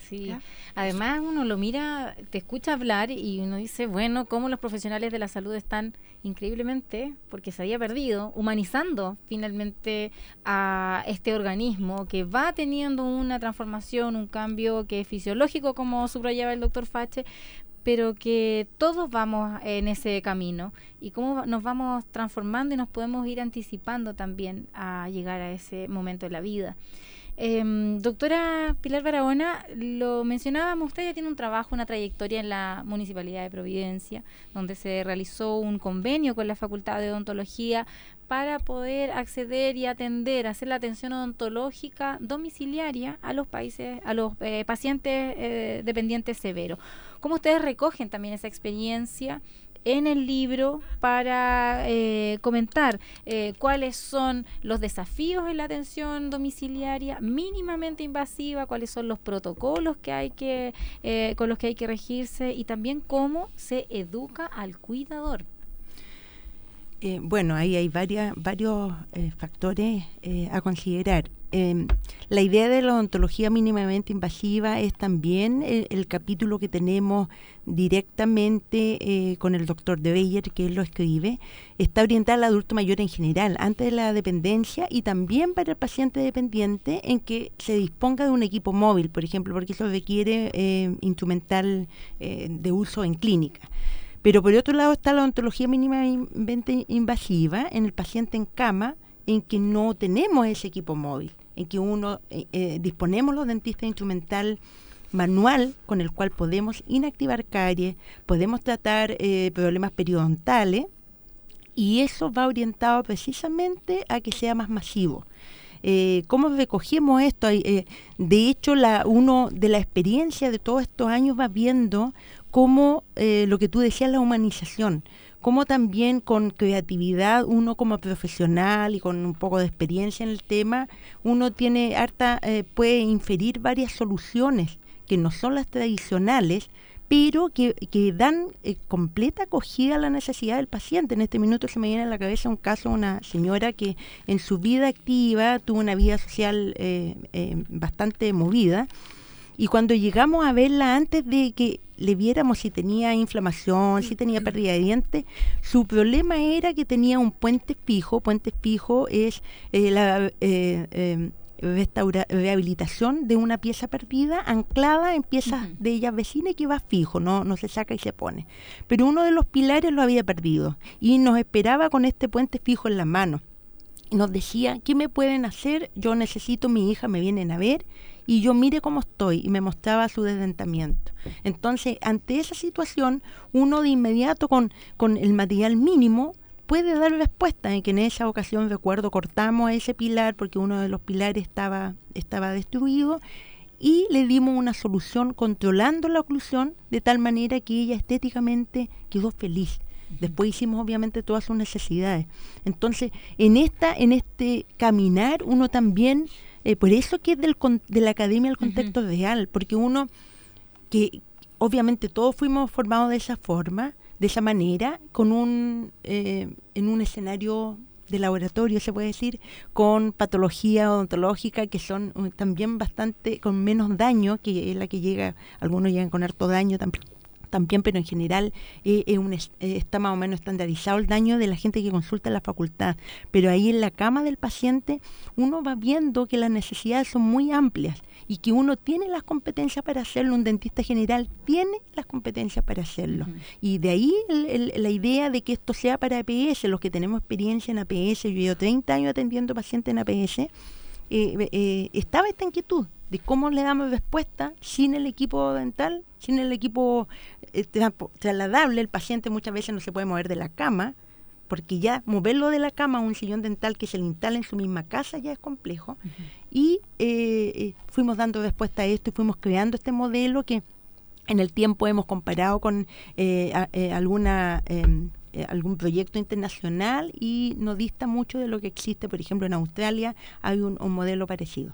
Sí, ¿Ya? además uno lo mira, te escucha hablar y uno dice, bueno, cómo los profesionales de la salud están increíblemente, porque se había perdido, humanizando finalmente a este organismo que va teniendo una transformación, un cambio que es fisiológico, como subrayaba el doctor Fache, pero que todos vamos en ese camino y cómo nos vamos transformando y nos podemos ir anticipando también a llegar a ese momento de la vida. Eh, doctora Pilar Barahona, lo mencionábamos, usted ya tiene un trabajo, una trayectoria en la Municipalidad de Providencia, donde se realizó un convenio con la Facultad de Odontología para poder acceder y atender, hacer la atención odontológica domiciliaria a los países, a los eh, pacientes eh, dependientes severos. ¿Cómo ustedes recogen también esa experiencia en el libro para eh, comentar eh, cuáles son los desafíos en la atención domiciliaria mínimamente invasiva, cuáles son los protocolos que hay que eh, con los que hay que regirse y también cómo se educa al cuidador? Eh, bueno, ahí hay varias, varios eh, factores eh, a considerar. Eh, la idea de la odontología mínimamente invasiva es también el, el capítulo que tenemos directamente eh, con el doctor de Beyer, que él lo escribe. Está orientada al adulto mayor en general, antes de la dependencia, y también para el paciente dependiente en que se disponga de un equipo móvil, por ejemplo, porque eso requiere eh, instrumental eh, de uso en clínica. Pero por otro lado está la odontología mínimamente invasiva en el paciente en cama, en que no tenemos ese equipo móvil, en que uno eh, eh, disponemos los dentistas de instrumental manual con el cual podemos inactivar caries, podemos tratar eh, problemas periodontales, y eso va orientado precisamente a que sea más masivo. Eh, ¿Cómo recogemos esto? Eh, de hecho, la, uno de la experiencia de todos estos años va viendo cómo eh, lo que tú decías, la humanización, cómo también con creatividad uno como profesional y con un poco de experiencia en el tema, uno tiene harta, eh, puede inferir varias soluciones que no son las tradicionales, pero que, que dan eh, completa acogida a la necesidad del paciente. En este minuto se me viene a la cabeza un caso de una señora que en su vida activa tuvo una vida social eh, eh, bastante movida, y cuando llegamos a verla, antes de que le viéramos si tenía inflamación, si tenía pérdida de dientes, su problema era que tenía un puente fijo. Puente fijo es eh, la... Eh, eh, Restaura, rehabilitación de una pieza perdida anclada en piezas uh-huh. de ella vecina y que va fijo, no, no se saca y se pone. Pero uno de los pilares lo había perdido y nos esperaba con este puente fijo en la mano. Y nos decía, ¿qué me pueden hacer? Yo necesito, mi hija me vienen a ver y yo mire cómo estoy, y me mostraba su desdentamiento. Entonces, ante esa situación, uno de inmediato con, con el material mínimo puede dar respuesta, en que en esa ocasión, recuerdo, cortamos ese pilar porque uno de los pilares estaba, estaba destruido, y le dimos una solución controlando la oclusión de tal manera que ella estéticamente quedó feliz. Después hicimos obviamente todas sus necesidades. Entonces, en esta, en este caminar, uno también, eh, por eso que es del, de la academia el contexto uh-huh. real, porque uno, que obviamente todos fuimos formados de esa forma, de esa manera, con un eh, en un escenario de laboratorio, se puede decir, con patología odontológica que son uh, también bastante, con menos daño, que es la que llega, algunos llegan con harto daño también, también pero en general eh, eh, un, eh, está más o menos estandarizado el daño de la gente que consulta en la facultad. Pero ahí en la cama del paciente uno va viendo que las necesidades son muy amplias y que uno tiene las competencias para hacerlo, un dentista general tiene las competencias para hacerlo. Uh-huh. Y de ahí el, el, la idea de que esto sea para A P S, los que tenemos experiencia en A P S, yo llevo treinta años atendiendo pacientes en A P S, eh, eh, estaba esta inquietud de cómo le damos respuesta sin el equipo dental, sin el equipo eh, trasladable. El paciente muchas veces no se puede mover de la cama, porque ya moverlo de la cama a un sillón dental que se le instala en su misma casa ya es complejo. Uh-huh. Y eh, eh, fuimos dando respuesta a esto y fuimos creando este modelo que en el tiempo hemos comparado con eh, a, eh, alguna eh, eh, algún proyecto internacional, y no dista mucho de lo que existe. Por ejemplo, en Australia hay un, un modelo parecido.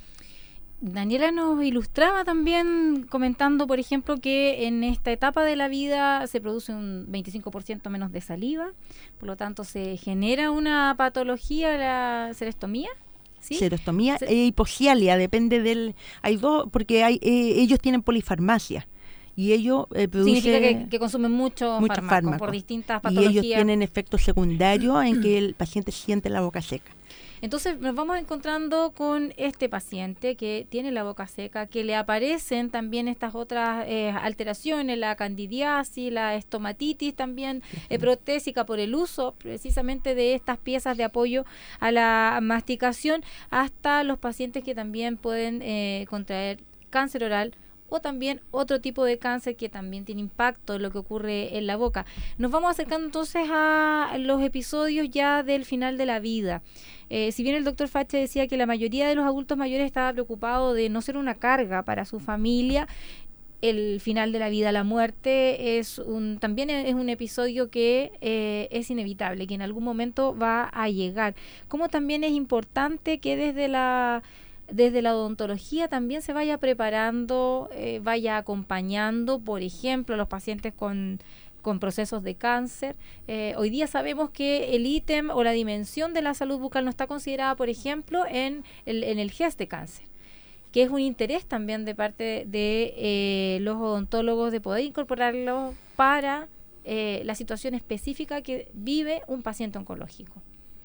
Daniela nos ilustraba también comentando, por ejemplo, que en esta etapa de la vida se produce un veinticinco por ciento menos de saliva, por lo tanto se genera una patología, la cerestomía. ¿Sí? Serostomía Se- e hipoxialia, depende del... Hay dos, porque hay, eh, ellos tienen polifarmacia y ellos eh, producen... Significa que, que consumen mucho muchos fármaco fármacos. por distintas Y patologías. ellos tienen efectos secundarios en que el paciente siente la boca seca. Entonces nos vamos encontrando con este paciente que tiene la boca seca, que le aparecen también estas otras eh, alteraciones, la candidiasis, la estomatitis también eh, protésica por el uso precisamente de estas piezas de apoyo a la masticación, hasta los pacientes que también pueden eh, contraer cáncer oral o también otro tipo de cáncer que también tiene impacto en lo que ocurre en la boca. Nos vamos acercando entonces a los episodios ya del final de la vida. Eh, si bien el doctor Fache decía que la mayoría de los adultos mayores estaba preocupado de no ser una carga para su familia, el final de la vida, la muerte, es un también es un episodio que eh, es inevitable, que en algún momento va a llegar. Como también es importante que desde la desde la odontología también se vaya preparando, eh, vaya acompañando, por ejemplo, a los pacientes con, con procesos de cáncer. Eh, hoy día sabemos que el ítem o la dimensión de la salud bucal no está considerada, por ejemplo, en el, en el G E S de cáncer, que es un interés también de parte de eh, los odontólogos de poder incorporarlo para eh, la situación específica que vive un paciente oncológico.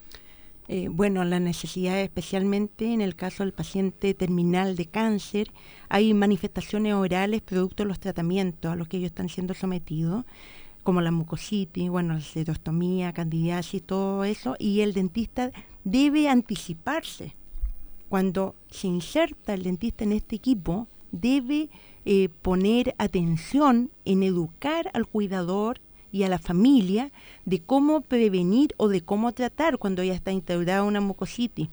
Eh, bueno, la necesidad, especialmente en el caso del paciente terminal de cáncer, hay manifestaciones orales producto de los tratamientos a los que ellos están siendo sometidos, como la mucositis, bueno, la serostomía, candidiasis, todo eso, y el dentista debe anticiparse. Cuando se inserta el dentista en este equipo, debe eh, poner atención en educar al cuidador y a la familia de cómo prevenir o de cómo tratar cuando ya está instaurada una mucositis.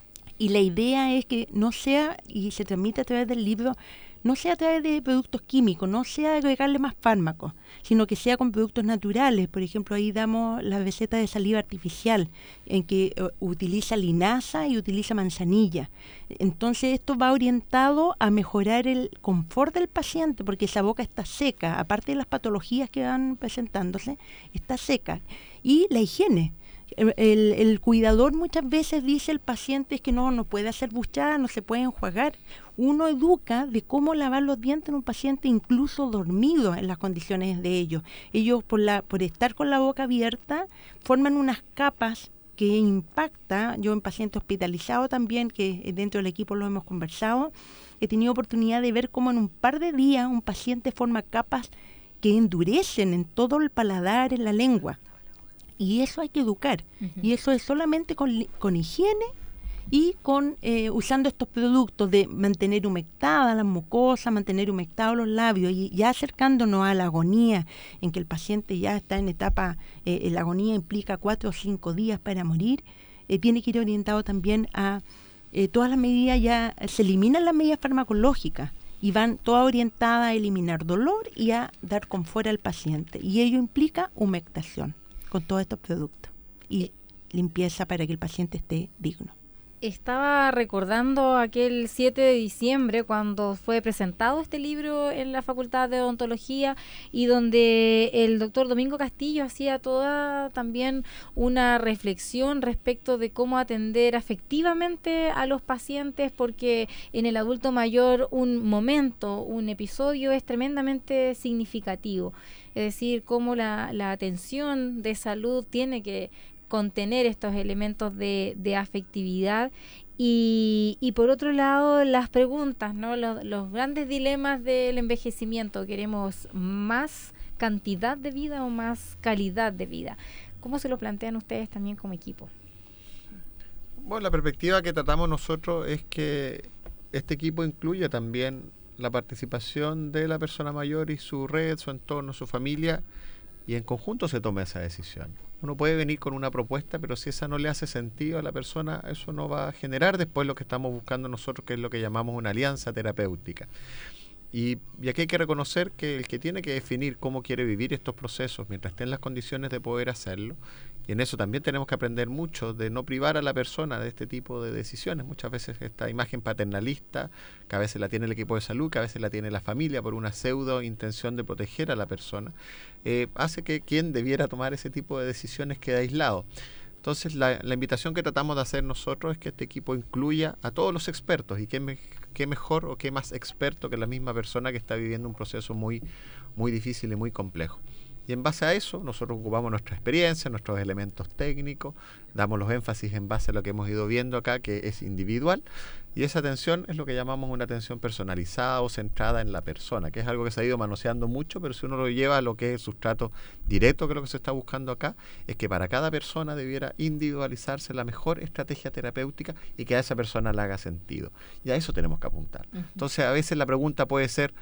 Y la idea es que no sea, y se transmite a través del libro, no sea a través de productos químicos, no sea agregarle más fármacos, sino que sea con productos naturales. Por ejemplo, ahí damos la receta de saliva artificial, en que uh, utiliza linaza y utiliza manzanilla. Entonces esto va orientado a mejorar el confort del paciente, porque esa boca está seca, aparte de las patologías que van presentándose, está seca. Y la higiene. El, el, el cuidador muchas veces dice al paciente es que no, no puede hacer buchada, no se puede enjuagar. Uno educa de cómo lavar los dientes en un paciente incluso dormido en las condiciones de ellos. Ellos por, la, por estar con la boca abierta forman unas capas que impacta. Yo en paciente hospitalizado también, que dentro del equipo lo hemos conversado, he tenido oportunidad de ver cómo en un par de días un paciente forma capas que endurecen en todo el paladar, en la lengua. Y eso hay que educar. Uh-huh. Y eso es solamente con, con higiene y con eh, usando estos productos de mantener humectadas las mucosas, mantener humectados los labios, y ya acercándonos a la agonía, en que el paciente ya está en etapa, eh, la agonía implica cuatro o cinco días para morir, eh, tiene que ir orientado también a eh, todas las medidas, ya se eliminan las medidas farmacológicas y van todas orientadas a eliminar dolor y a dar confort al paciente. Y ello implica humectación con todos estos productos y limpieza para que el paciente esté digno. Estaba recordando aquel siete de diciembre cuando fue presentado este libro en la Facultad de Odontología y donde el doctor Domingo Castillo hacía toda también una reflexión respecto de cómo atender afectivamente a los pacientes, porque en el adulto mayor un momento, un episodio es tremendamente significativo. Es decir, cómo la, la atención de salud tiene que contener estos elementos de, de afectividad y, y por otro lado las preguntas, ¿no? Los, los grandes dilemas del envejecimiento. ¿Queremos más cantidad de vida o más calidad de vida? ¿Cómo se lo plantean ustedes también como equipo? Bueno, la perspectiva que tratamos nosotros es que este equipo incluye también la participación de la persona mayor y su red, su entorno, su familia, y en conjunto se toma esa decisión. Uno puede venir con una propuesta, pero si esa no le hace sentido a la persona, eso no va a generar después lo que estamos buscando nosotros, que es lo que llamamos una alianza terapéutica. Y, y aquí hay que reconocer que el que tiene que definir cómo quiere vivir estos procesos mientras esté en las condiciones de poder hacerlo, y en eso también tenemos que aprender mucho de no privar a la persona de este tipo de decisiones. Muchas veces esta imagen paternalista, que a veces la tiene el equipo de salud, que a veces la tiene la familia por una pseudo intención de proteger a la persona, eh, hace que quien debiera tomar ese tipo de decisiones quede aislado. Entonces, la, la invitación que tratamos de hacer nosotros es que este equipo incluya a todos los expertos, y qué, me, qué mejor o qué más experto que la misma persona que está viviendo un proceso muy, muy difícil y muy complejo. Y en base a eso, nosotros ocupamos nuestra experiencia, nuestros elementos técnicos, damos los énfasis en base a lo que hemos ido viendo acá, que es individual, y esa atención es lo que llamamos una atención personalizada o centrada en la persona, que es algo que se ha ido manoseando mucho, pero si uno lo lleva a lo que es el sustrato directo, que es lo que se está buscando acá, es que para cada persona debiera individualizarse la mejor estrategia terapéutica y que a esa persona le haga sentido. Y a eso tenemos que apuntar. Uh-huh. Entonces, a veces la pregunta puede ser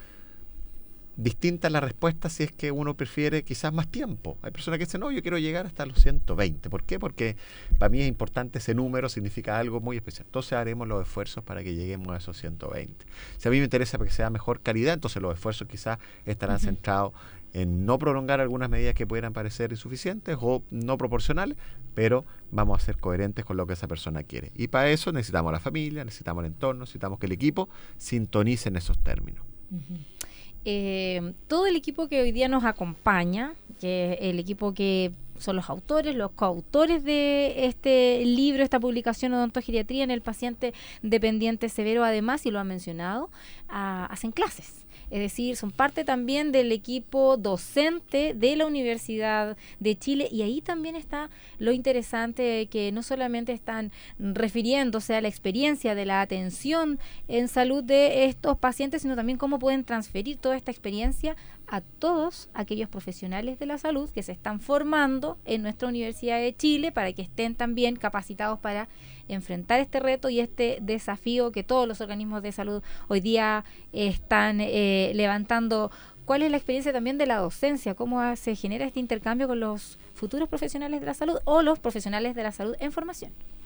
distinta la respuesta si es que uno prefiere quizás más tiempo. Hay personas que dicen, no, yo quiero llegar hasta los ciento veinte. ¿Por qué? Porque para mí es importante ese número, significa algo muy especial. Entonces haremos los esfuerzos para que lleguemos a esos ciento veinte. Si a mí me interesa que sea mejor calidad, entonces los esfuerzos quizás estarán uh-huh. centrados en no prolongar algunas medidas que pudieran parecer insuficientes o no proporcionales, pero vamos a ser coherentes con lo que esa persona quiere. Y para eso necesitamos a la familia, necesitamos el entorno, necesitamos que el equipo sintonice en esos términos. Uh-huh. Eh, todo el equipo que hoy día nos acompaña, que es el equipo que son los autores, los coautores de este libro, esta publicación Odontogeriatría en el paciente dependiente severo, además, y lo han mencionado, uh, hacen clases. Es decir, son parte también del equipo docente de la Universidad de Chile, y ahí también está lo interesante, que no solamente están refiriéndose a la experiencia de la atención en salud de estos pacientes, sino también cómo pueden transferir toda esta experiencia a todos aquellos profesionales de la salud que se están formando en nuestra Universidad de Chile, para que estén también capacitados para enfrentar este reto y este desafío que todos los organismos de salud hoy día están eh, levantando. ¿Cuál es la experiencia también de la docencia? ¿Cómo se genera este intercambio con los futuros profesionales de la salud o los profesionales de la salud en formación?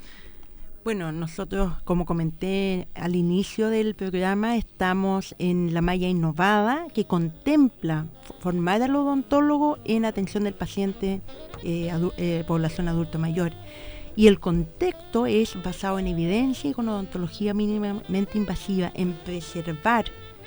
Bueno, nosotros, como comenté al inicio del programa, estamos en la malla innovada que contempla formar al odontólogo en atención del paciente eh, adu- eh, población adulto mayor. Y el contexto es basado en evidencia y con odontología mínimamente invasiva, en preservar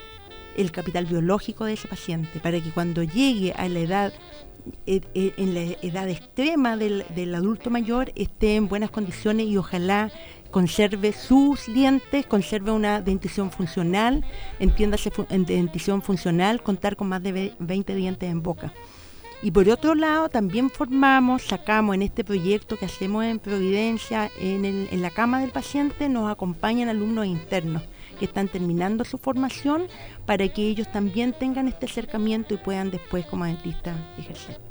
el capital biológico de ese paciente para que cuando llegue a la edad, eh, eh, en la edad extrema del, del adulto mayor, esté en buenas condiciones y ojalá conserve sus dientes, conserve una dentición funcional, entiéndase fu- en dentición funcional, contar con más de veinte dientes en boca. Y por otro lado, también formamos, sacamos en este proyecto que hacemos en Providencia, en, el, en la cama del paciente, nos acompañan alumnos internos que están terminando su formación para que ellos también tengan este acercamiento y puedan después como dentistas ejercer.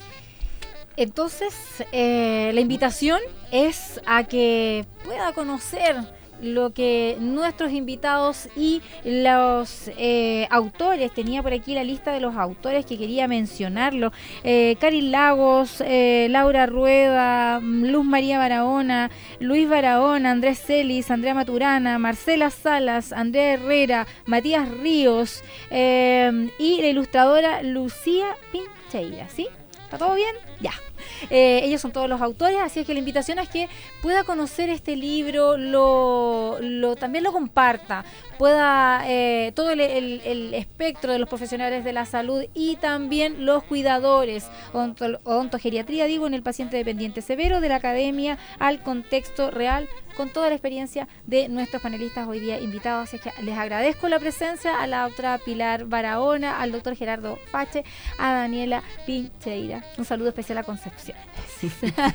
Entonces, eh, la invitación es a que pueda conocer lo que nuestros invitados y los eh, autores, tenía por aquí la lista de los autores que quería mencionarlo, eh, Karin Lagos, eh, Laura Rueda, Luz María Barahona, Luis Barahona, Andrés Celis, Andrea Maturana, Marcela Salas, Andrea Herrera, Matías Ríos eh, y la ilustradora Lucía Pincheira, ¿sí? ¿Está todo bien? Ya. Eh, ellos son todos los autores, así es que la invitación es que pueda conocer este libro, lo, lo también lo comparta, pueda eh, todo el, el, el espectro de los profesionales de la salud y también los cuidadores, odonto, odontogeriatría, digo, en el paciente dependiente severo, de la academia al contexto real, con toda la experiencia de nuestros panelistas hoy día invitados. Así que les agradezco la presencia a la doctora Pilar Barahona, al doctor Gerardo Fache, a Daniela Pincheira. Un saludo especial a Concepción. Sí.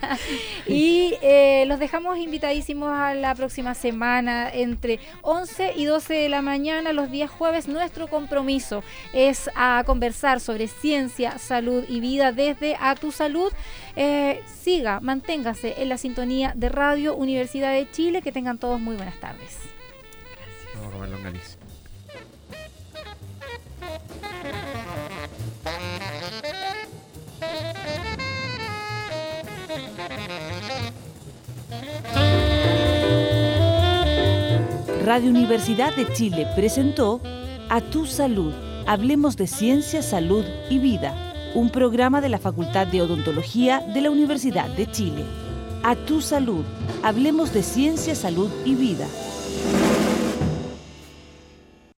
Y eh, los dejamos invitadísimos a la próxima semana entre once y doce de la mañana los días jueves. Nuestro compromiso es a conversar sobre ciencia, salud y vida desde A Tu Salud. Eh, siga, manténgase en la sintonía de Radio Universidad de Chile. Que tengan todos muy buenas tardes. Gracias. Vamos a comer longaniza. Radio Universidad de Chile presentó A Tu Salud. Hablemos de ciencia, salud y vida. Un programa de la Facultad de Odontología de la Universidad de Chile. A Tu Salud. Hablemos de ciencia, salud y vida.